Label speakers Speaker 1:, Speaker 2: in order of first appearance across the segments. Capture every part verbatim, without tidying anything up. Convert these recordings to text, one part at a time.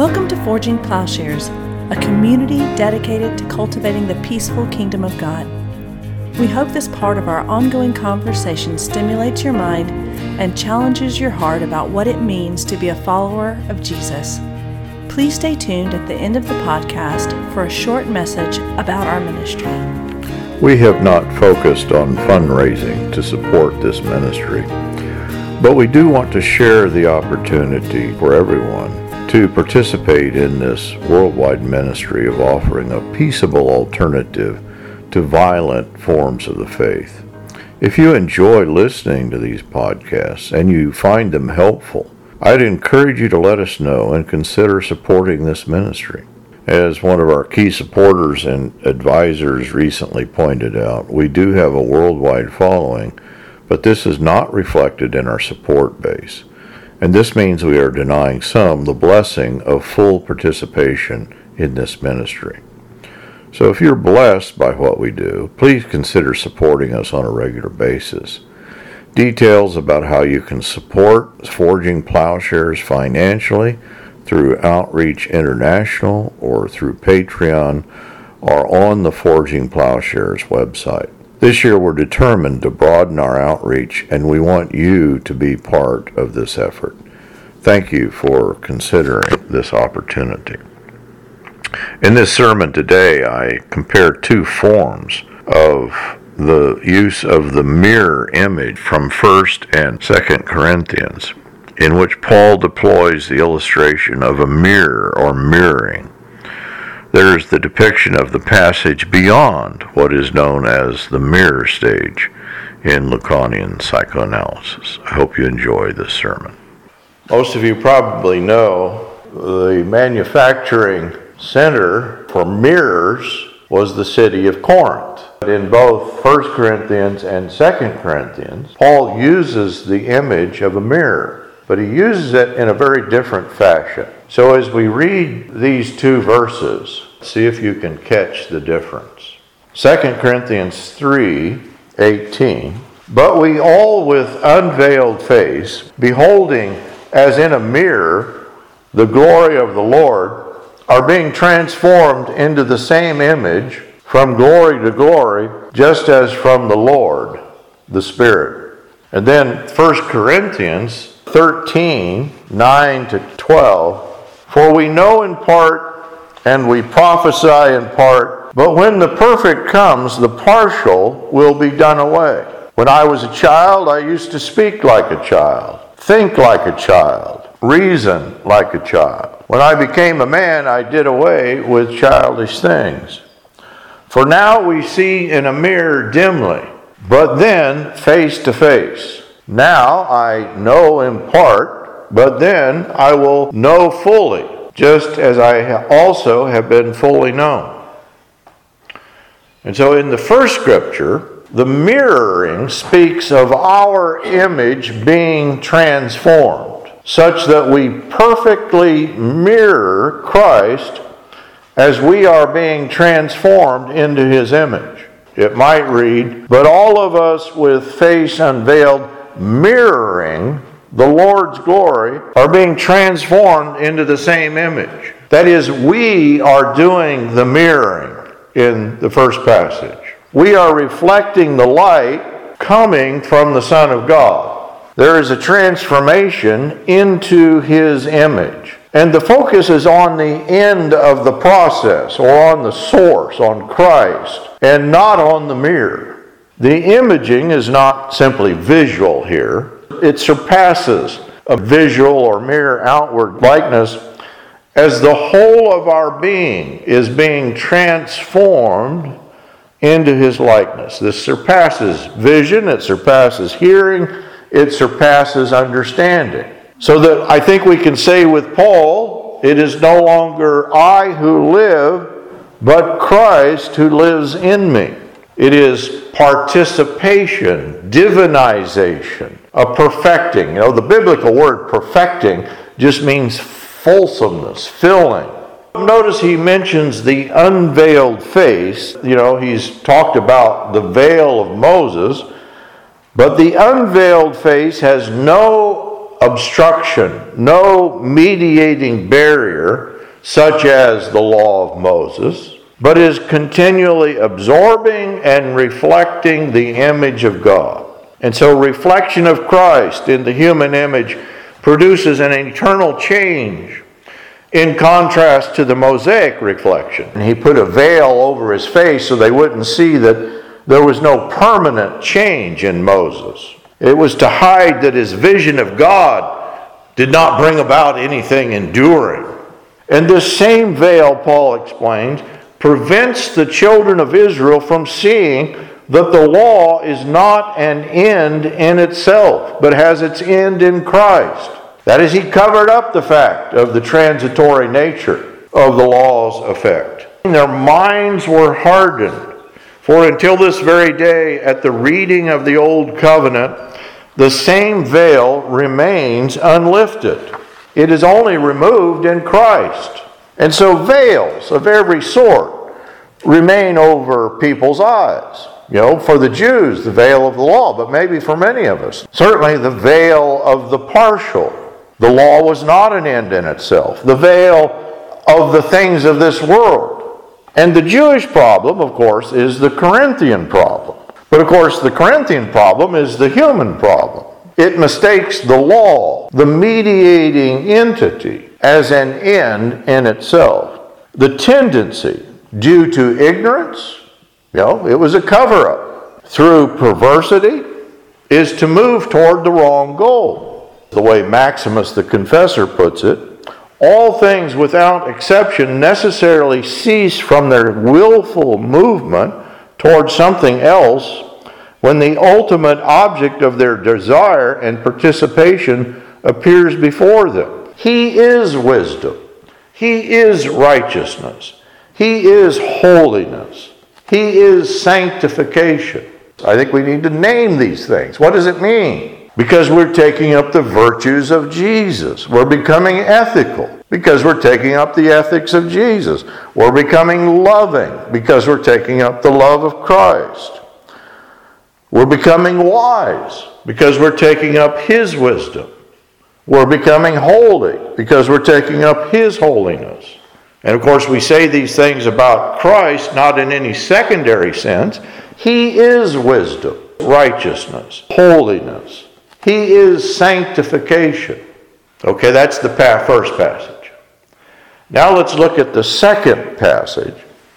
Speaker 1: Welcome to Forging Plowshares, a community dedicated to cultivating the peaceful kingdom of God. We hope this part of our ongoing conversation stimulates your mind and challenges your heart about what it means to be a follower of Jesus. Please stay tuned at the end of the podcast for a short message about our ministry.
Speaker 2: We have not focused on fundraising to support this ministry, but we do want to share the opportunity for everyone to participate in this worldwide ministry of offering a peaceable alternative to violent forms of the faith. If you enjoy listening to these podcasts and you find them helpful, I'd encourage you to let us know and consider supporting this ministry. As one of our key supporters and advisors recently pointed out, we do have a worldwide following, but this is not reflected in our support base. And this means we are denying some the blessing of full participation in this ministry. So if you're blessed by what we do, please consider supporting us on a regular basis. Details about how you can support Forging Plowshares financially through Outreach International or through Patreon are on the Forging Plowshares website. This year we're determined to broaden our outreach, and we want you to be part of this effort. Thank you for considering this opportunity. In this sermon today, I compare two forms of the use of the mirror image from First and Second Corinthians, in which Paul deploys the illustration of a mirror or mirroring. There's the depiction of the passage beyond what is known as the mirror stage in Lacanian psychoanalysis. I hope you enjoy this sermon. Most of you probably know the manufacturing center for mirrors was the city of Corinth. In both First Corinthians and Second Corinthians, Paul uses the image of a mirror, but he uses it in a very different fashion. So as we read these two verses, see if you can catch the difference. Second Corinthians three eighteen, but we all with unveiled face, beholding as in a mirror the glory of the Lord, are being transformed into the same image from glory to glory, just as from the Lord, the Spirit. And then First Corinthians thirteen nine to twelve, for we know in part and we prophesy in part, but when the perfect comes, the partial will be done away. When I was a child, I used to speak like a child, think like a child, reason like a child. When I became a man, I did away with childish things. For now we see in a mirror dimly, but then face to face. Now I know in part, but then I will know fully, just as I also have been fully known. And so in the first scripture, the mirroring speaks of our image being transformed, such that we perfectly mirror Christ as we are being transformed into his image. It might read, but all of us with face unveiled, mirroring the Lord's glory, are being transformed into the same image. That is, we are doing the mirroring in the first passage. We are reflecting the light coming from the Son of God. There is a transformation into his image. And the focus is on the end of the process, or on the source, on Christ, and not on the mirror. The imaging is not simply visual here. It surpasses a visual or mere outward likeness, as the whole of our being is being transformed into his likeness. This surpasses vision, it surpasses hearing, it surpasses understanding. So that I think we can say with Paul, it is no longer I who live, but Christ who lives in me. It is participation, divinization, a perfecting. You know, the biblical word perfecting just means fulsomeness, filling. Notice he mentions the unveiled face. You know, he's talked about the veil of Moses, but the unveiled face has no obstruction, no mediating barrier such as the law of Moses, but is continually absorbing and reflecting the image of God. And so reflection of Christ in the human image produces an eternal change in contrast to the Mosaic reflection. And he put a veil over his face so they wouldn't see that there was no permanent change in Moses. It was to hide that his vision of God did not bring about anything enduring. And this same veil, Paul explains, prevents the children of Israel from seeing that the law is not an end in itself, but has its end in Christ. That is, he covered up the fact of the transitory nature of the law's effect. Their minds were hardened. For until this very day, at the reading of the Old Covenant, the same veil remains unlifted. It is only removed in Christ. And so veils of every sort remain over people's eyes. You know, for the Jews, the veil of the law, but maybe for many of us, certainly the veil of the partial. The law was not an end in itself. The veil of the things of this world. And the Jewish problem, of course, is the Corinthian problem. But of course, the Corinthian problem is the human problem. It mistakes the law, the mediating entity, as an end in itself. The tendency, due to ignorance, you know, it was a cover-up, through perversity, is to move toward the wrong goal. The way Maximus the Confessor puts it, all things without exception necessarily cease from their willful movement toward something else when the ultimate object of their desire and participation appears before them. He is wisdom. He is righteousness. He is holiness. He is sanctification. I think we need to name these things. What does it mean? Because we're taking up the virtues of Jesus. We're becoming ethical because we're taking up the ethics of Jesus. We're becoming loving because we're taking up the love of Christ. We're becoming wise because we're taking up His wisdom. We're becoming holy because we're taking up His holiness. And of course, we say these things about Christ not in any secondary sense. He is wisdom, righteousness, holiness. He is sanctification. Okay, that's the first passage. Now let's look at the second passage,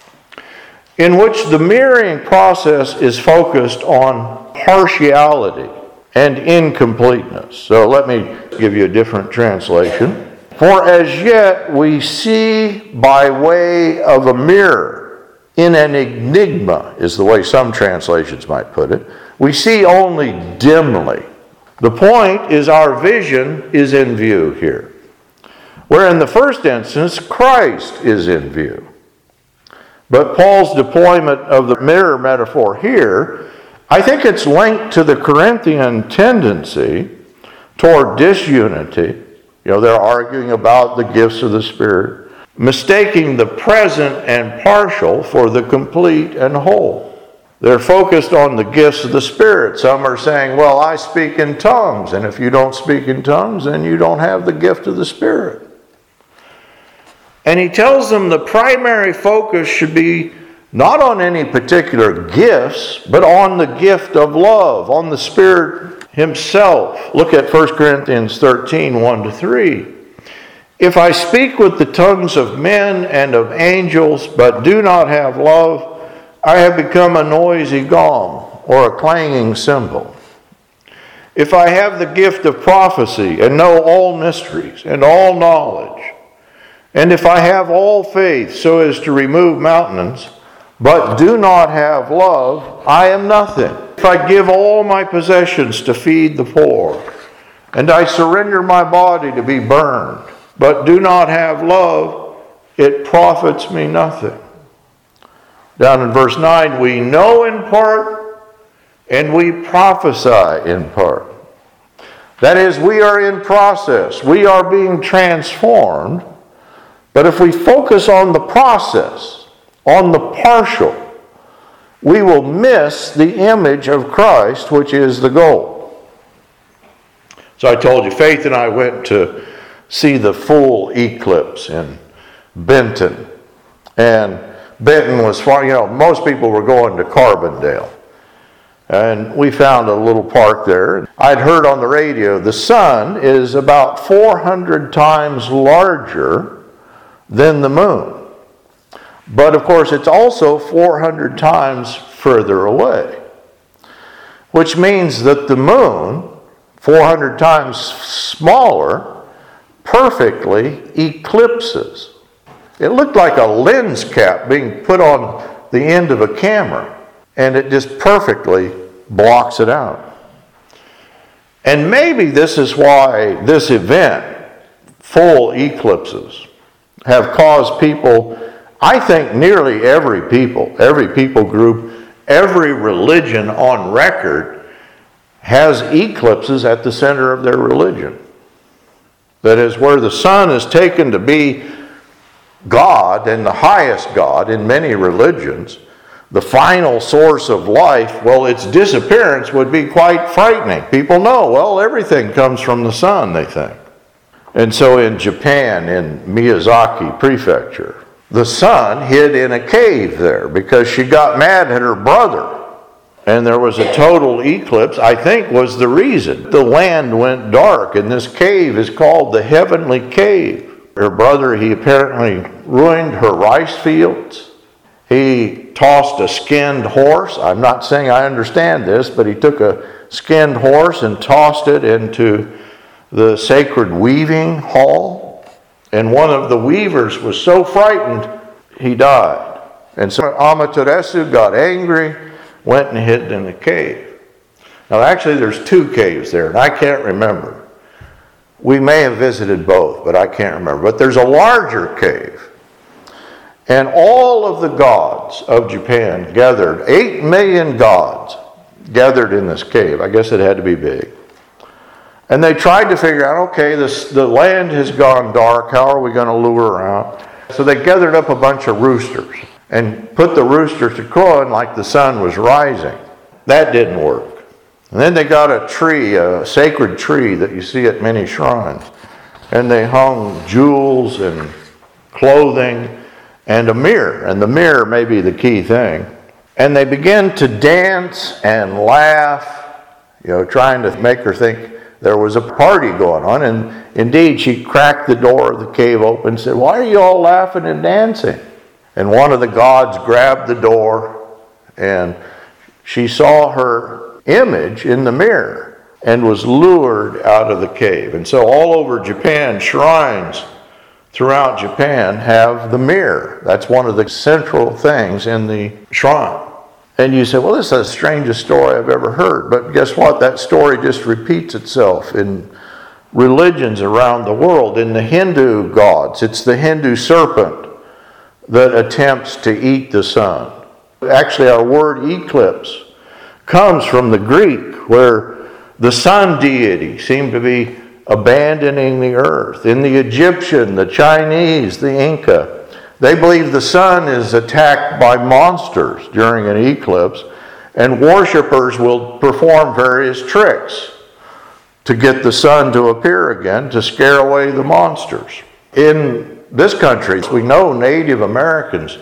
Speaker 2: in which the mirroring process is focused on partiality and incompleteness. So let me give you a different translation. For as yet we see by way of a mirror, in an enigma, is the way some translations might put it. We see only dimly. The point is our vision is in view here. Where in the first instance, Christ is in view. But Paul's deployment of the mirror metaphor here, I think it's linked to the Corinthian tendency toward disunity. You know, they're arguing about the gifts of the Spirit, mistaking the present and partial for the complete and whole. They're focused on the gifts of the Spirit. Some are saying, well, I speak in tongues, and if you don't speak in tongues, then you don't have the gift of the Spirit. And he tells them the primary focus should be not on any particular gifts, but on the gift of love, on the Spirit Himself. Look at First Corinthians thirteen, one to three. If I speak with the tongues of men and of angels, but do not have love, I have become a noisy gong or a clanging cymbal. If I have the gift of prophecy and know all mysteries and all knowledge, and if I have all faith so as to remove mountains, but do not have love, I am nothing. If I give all my possessions to feed the poor, and I surrender my body to be burned, but do not have love, it profits me nothing. Down in verse nine, we know in part and we prophesy in part. That is, we are in process. We are being transformed. But if we focus on the process, on the partial, we will miss the image of Christ, which is the goal. So So I told you, Faith and I went to see the full eclipse in Benton. And Benton was far, you know, most people were going to Carbondale. And we found a little park there. I'd heard on the radio the sun is about four hundred times larger than the moon. But of course, it's also four hundred times further away. Which means that the moon, four hundred times smaller, perfectly eclipses. It looked like a lens cap being put on the end of a camera, and it just perfectly blocks it out. And maybe this is why this event, full eclipses, have caused people, I think nearly every people, every people group, every religion on record has eclipses at the center of their religion. That is, where the sun is taken to be God and the highest God in many religions, the final source of life, well, its disappearance would be quite frightening. People know, well, everything comes from the sun, they think. And so in Japan, in Miyazaki Prefecture, the sun hid in a cave there because she got mad at her brother. And there was a total eclipse, I think was the reason. The land went dark, and this cave is called the Heavenly Cave. Her brother, he apparently ruined her rice fields. He tossed a skinned horse. I'm not saying I understand this, but he took a skinned horse and tossed it into the sacred weaving hall. And one of the weavers was so frightened, he died. And so Amaterasu got angry, went and hid in the cave. Now actually there's two caves there, and I can't remember. We may have visited both, but I can't remember. But there's a larger cave. And all of the gods of Japan gathered, eight million gods gathered in this cave. I guess it had to be big. And they tried to figure out, okay, this, the land has gone dark. How are we going to lure her out? So they gathered up a bunch of roosters and put the roosters to crowing like the sun was rising. That didn't work. And then they got a tree, a sacred tree that you see at many shrines. And they hung jewels and clothing and a mirror. And the mirror may be the key thing. And they began to dance and laugh, you know, trying to make her think there was a party going on. And indeed, she cracked the door of the cave open and said, "Why are you all laughing and dancing?" And one of the gods grabbed the door, and she saw her image in the mirror and was lured out of the cave. And so all over Japan, shrines throughout Japan have the mirror. That's one of the central things in the shrine. And you say, well, this is the strangest story I've ever heard. But guess what? That story just repeats itself in religions around the world. In the Hindu gods, it's the Hindu serpent that attempts to eat the sun. Actually, our word eclipse comes from the Greek, where the sun deity seemed to be abandoning the earth. In the Egyptian, the Chinese, the Inca, they believe the sun is attacked by monsters during an eclipse, and worshipers will perform various tricks to get the sun to appear again, to scare away the monsters. In this country, we know Native Americans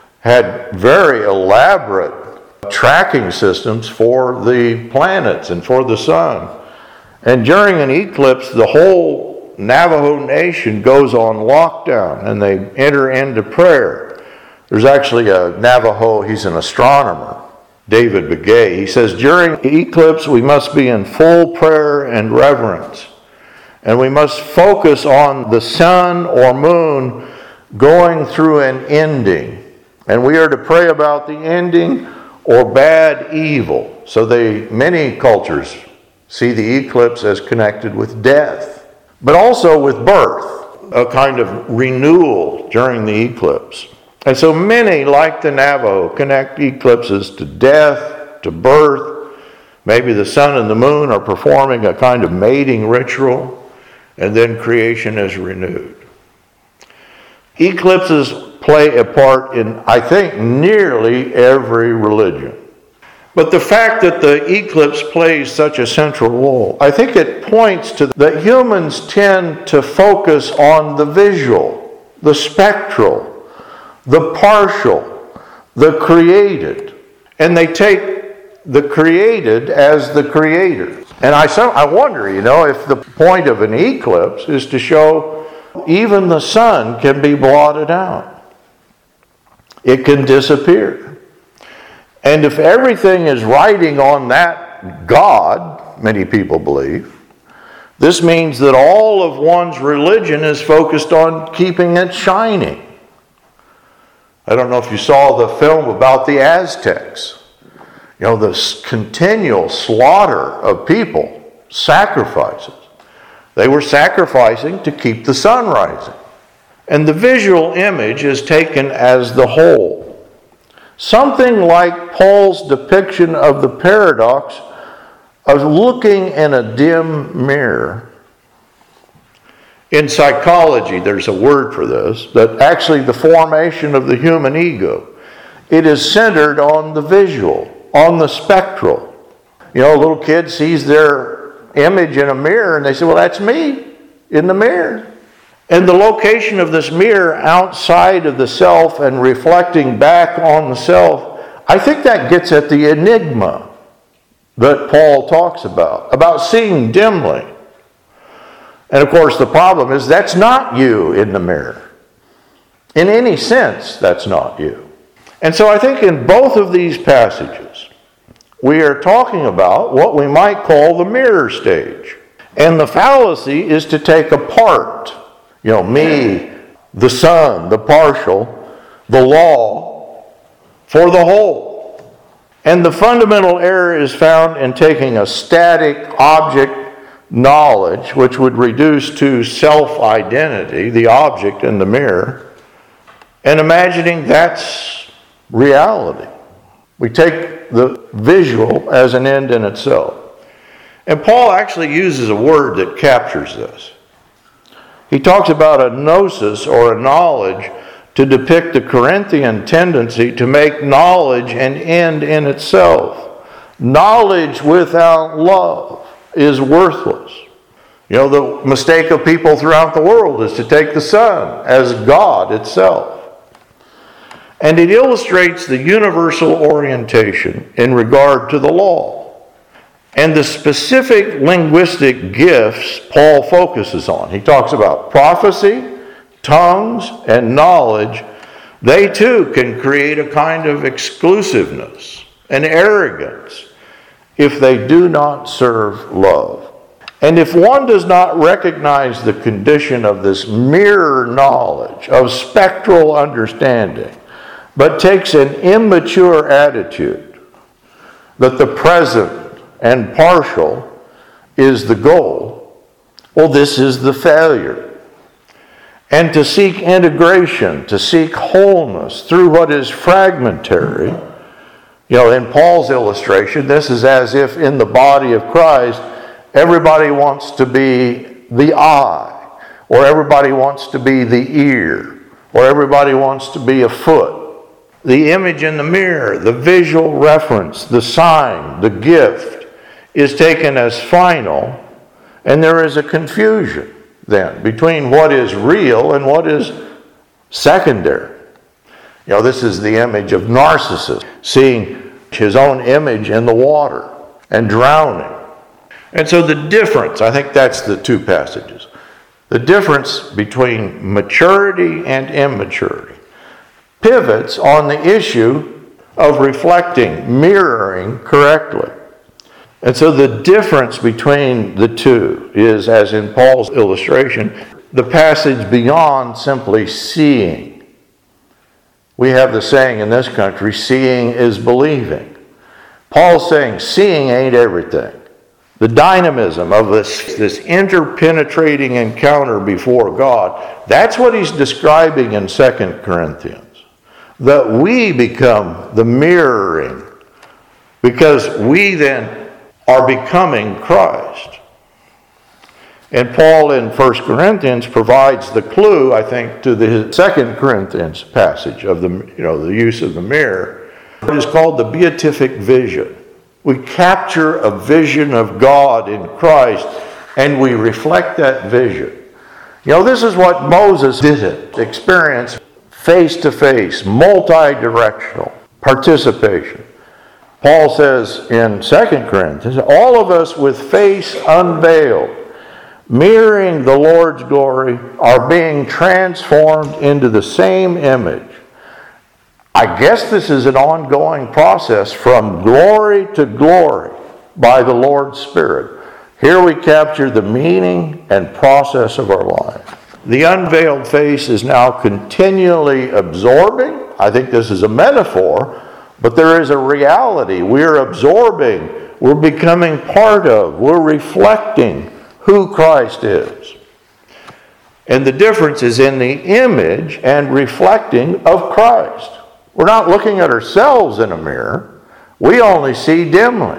Speaker 2: had very elaborate tracking systems for the planets and for the sun. And during an eclipse, the whole Navajo Nation goes on lockdown and they enter into prayer. There's actually a Navajo, he's an astronomer, David Begay. He says, during the eclipse, we must be in full prayer and reverence. And we must focus on the sun or moon going through an ending. And we are to pray about the ending or bad evil. So they, many cultures see the eclipse as connected with death, but also with birth, a kind of renewal during the eclipse. And so many, like the Navajo, connect eclipses to death, to birth. Maybe the sun and the moon are performing a kind of mating ritual, and then creation is renewed. Eclipses play a part in, I think, nearly every religion. But the fact that the eclipse plays such a central role, I think it points to that humans tend to focus on the visual, the spectral, the partial, the created. And they take the created as the creator. And I, I wonder, you know, if the point of an eclipse is to show even the sun can be blotted out. It can disappear. And if everything is riding on that God, many people believe, this means that all of one's religion is focused on keeping it shining. I don't know if you saw the film about the Aztecs. You know, the continual slaughter of people, sacrifices. They were sacrificing to keep the sun rising. And the visual image is taken as the whole. Something like Paul's depiction of the paradox of looking in a dim mirror. In psychology, there's a word for this, that actually the formation of the human ego, it is centered on the visual, on the spectral. You know, a little kid sees their image in a mirror and they say, well, that's me in the mirror. And the location of this mirror outside of the self and reflecting back on the self, I think that gets at the enigma that Paul talks about, about seeing dimly. And of course, the problem is that's not you in the mirror. In any sense, that's not you. And so I think in both of these passages, we are talking about what we might call the mirror stage. And the fallacy is to take apart, you know, me, the sun, the partial, the law, for the whole. And the fundamental error is found in taking a static object knowledge, which would reduce to self-identity, the object in the mirror, and imagining that's reality. We take the visual as an end in itself. And Paul actually uses a word that captures this. He talks about a gnosis or a knowledge to depict the Corinthian tendency to make knowledge an end in itself. Knowledge without love is worthless. You know, the mistake of people throughout the world is to take the sun as God itself. And it illustrates the universal orientation in regard to the law. And the specific linguistic gifts Paul focuses on. He talks about prophecy, tongues, and knowledge. They too can create a kind of exclusiveness and arrogance if they do not serve love. And if one does not recognize the condition of this mirror knowledge, of spectral understanding, but takes an immature attitude that the present and partial is the goal, well, this is the failure. And to seek integration, to seek wholeness through what is fragmentary, you know, in Paul's illustration, this is as if in the body of Christ, everybody wants to be the eye, or everybody wants to be the ear, or everybody wants to be a foot. The image in the mirror, the visual reference, the sign, the gift, is taken as final, and there is a confusion then between what is real and what is secondary. You know, this is the image of Narcissus, seeing his own image in the water and drowning. And so the difference, I think that's the two passages, the difference between maturity and immaturity pivots on the issue of reflecting, mirroring correctly. And so the difference between the two is, as in Paul's illustration, the passage beyond simply seeing. We have the saying in this country, seeing is believing. Paul's saying seeing ain't everything. The dynamism of this, this interpenetrating encounter before God, that's what he's describing in Second Corinthians. That we become the mirroring, because we then are becoming Christ. And Paul in First Corinthians provides the clue, I think, to the Second Corinthians passage of the, you know, the use of the mirror. It is called the beatific vision. We capture a vision of God in Christ, and we reflect that vision. You know, this is what Moses did experience face-to-face, multi-directional participation. Paul says in Second Corinthians, all of us with face unveiled, mirroring the Lord's glory, are being transformed into the same image. I guess this is an ongoing process from glory to glory by the Lord's Spirit. Here we capture the meaning and process of our life. The unveiled face is now continually absorbing. I think this is a metaphor, but there is a reality. We're absorbing, we're becoming part of, we're reflecting who Christ is. And the difference is in the image and reflecting of Christ. We're not looking at ourselves in a mirror. We only see dimly.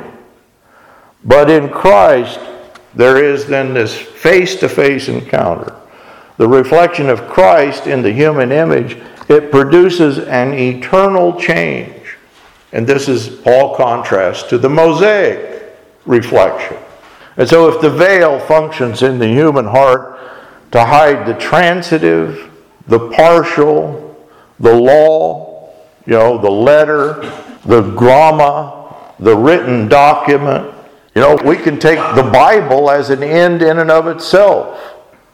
Speaker 2: But in Christ, there is then this face-to-face encounter. The reflection of Christ in the human image, it produces an eternal change. And this is, Paul contrasts to the Mosaic reflection. And so if the veil functions in the human heart to hide the transitive, the partial, the law, you know, the letter, the gramma, the written document, you know, we can take the Bible as an end in and of itself.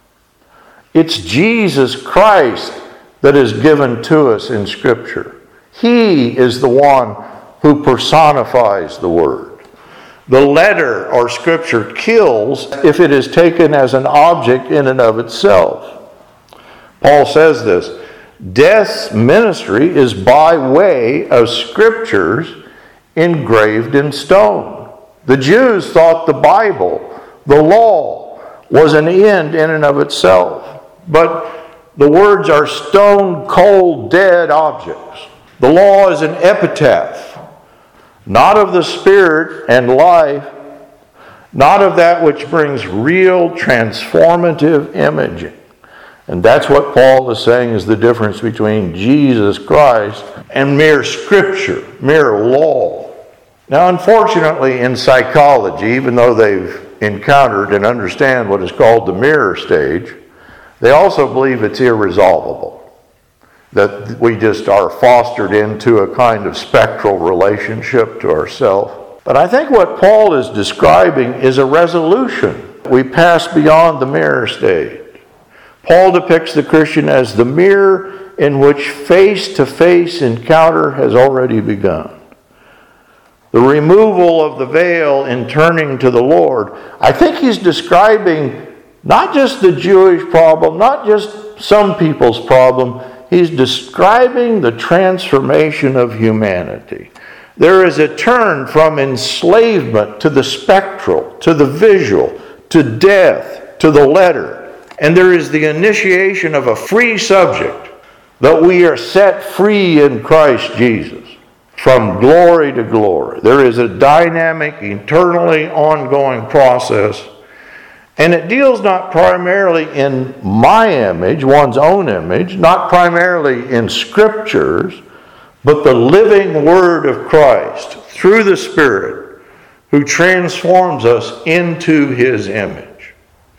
Speaker 2: It's Jesus Christ that is given to us in Scripture. He is the one who personifies the Word. The letter or Scripture kills if it is taken as an object in and of itself. Paul says this, death's ministry is by way of Scriptures engraved in stone. The Jews thought the Bible, the law, was an end in and of itself. But the words are stone-cold dead objects. The law is an epitaph, not of the Spirit and life, not of that which brings real transformative imaging. And that's what Paul is saying is the difference between Jesus Christ and mere Scripture, mere law. Now, unfortunately, in psychology, even though they've encountered and understand what is called the mirror stage, they also believe it's irresolvable. That we just are fostered into a kind of spectral relationship to ourselves. But I think what Paul is describing is a resolution. We pass beyond the mirror stage. Paul depicts the Christian as the mirror in which face-to-face encounter has already begun. The removal of the veil in turning to the Lord. I think he's describing not just the Jewish problem, not just some people's problem. He's describing the transformation of humanity. There is a turn from enslavement to the spectral, to the visual, to death, to the letter. And there is the initiation of a free subject, that we are set free in Christ Jesus. From glory to glory. There is a dynamic, eternally ongoing process. And it deals not primarily in my image, one's own image, not primarily in Scriptures, but the living Word of Christ through the Spirit who transforms us into His image.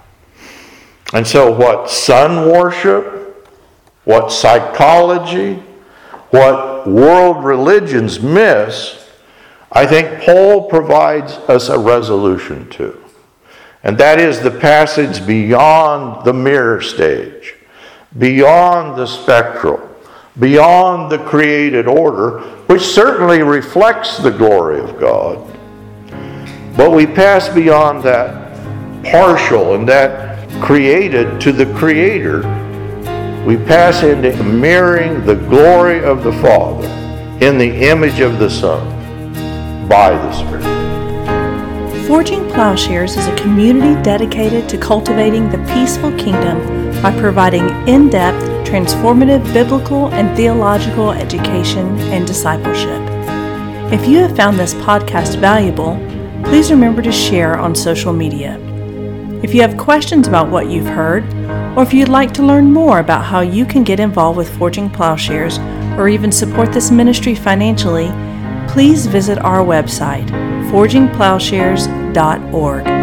Speaker 2: And so what sun worship, what psychology, what world religions miss, I think Paul provides us a resolution to. And that is the passage beyond the mirror stage, beyond the spectral, beyond the created order, which certainly reflects the glory of God. But we pass beyond that partial and that created to the Creator. We pass into mirroring the glory of the Father in the image of the Son by the Spirit.
Speaker 1: Forging Plowshares is a community dedicated to cultivating the peaceful kingdom by providing in-depth, transformative biblical and theological education and discipleship. If you have found this podcast valuable, please remember to share on social media. If you have questions about what you've heard, or if you'd like to learn more about how you can get involved with Forging Plowshares or even support this ministry financially, please visit our website, forging plowshares dot org.